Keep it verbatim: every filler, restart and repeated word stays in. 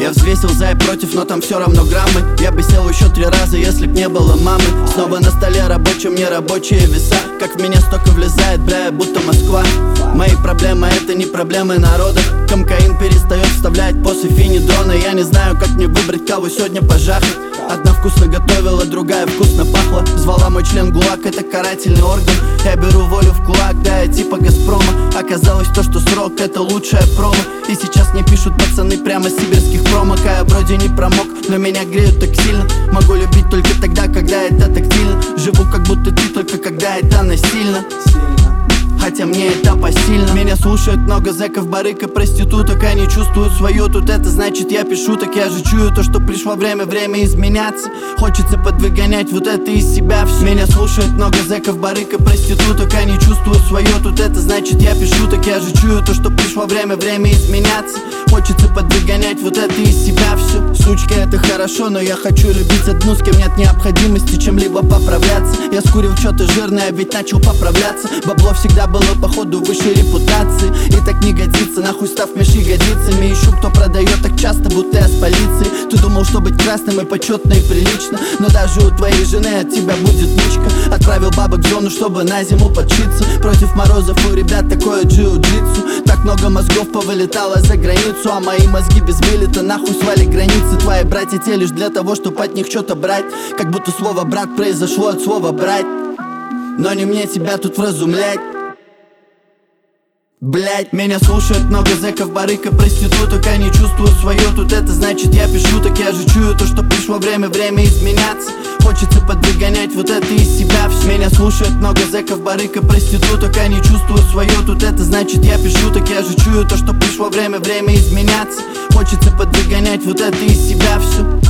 Я взвесил за и против, но там все равно граммы. Я бы сел еще три раза, если б не было мамы. Снова на столе рабочем нерабочие веса. Как в меня столько влезает, бля, будто Москва. Мои проблемы это не проблемы народа. Комкаин перестает вставлять после фини-дрона. Я не знаю, как мне выбрать, кого сегодня пожахать. Одна вкусно готовила, другая вкусно пахла. Звала мой член ГУЛАГ, это карательный орган. Я беру волю в кулак, да, я типа Газпрома. Оказалось то, что срок это лучшая промо. И сейчас мне пишут пацаны прямо с сибирских промок. А я вроде не промок, но меня греют так сильно. Могу любить только тогда, когда это тактильно. Живу как будто ты, только когда это насильно. Хотя мне это посильно. Меня слушает много зэков, барыг и проституток. Они чувствуют свое, тут это значит я пишу. Так я же чую то, что пришло время, время изменяться. Хочется подвыгонять вот это из себя все. Меня слушает много зэков, барыг и проституток. Они чувствуют свое, тут это значит я пишу. Так я же чую то, что пришло время, время изменяться. Хочется подвыгонять вот это из себя все. Сучки это хорошо, но я хочу любить одну, с кем нет необходимости чем-либо поправляться. Я скурил что-то жирное, ведь начал поправляться. Бабло всегда было походу выше репутации. И так не годится, нахуй став меж ягодицами. Ищу, кто продает так часто, будто я с полицией. Ты думал, что быть красным и почетно и прилично, но даже у твоей жены от тебя будет нычка. Отправил бабок в зону, чтобы на зиму подшиться. Против морозов у ребят такое джиу-джитсу. Так много мозгов повылетало за границу, а мои мозги без вылета нахуй свали границы. Твои братья те лишь для того, чтобы от них что-то брать. Как будто слово брат произошло от слова брать. Но не мне тебя тут вразумлять. Блять, меня слушает много зэков, барыг и проституток. Они чувствуют свое, тут это значит я пишу. Так я же чую то, что пришло время, время изменяться. Хочется подвыгонять вот это из себя все. Меня слушает много зэков, барыг и проституток. Они чувствуют свое, тут это значит я пишу. Так я же чую то, что пришло время, время изменяться. Хочется подвыгонять вот это из себя все.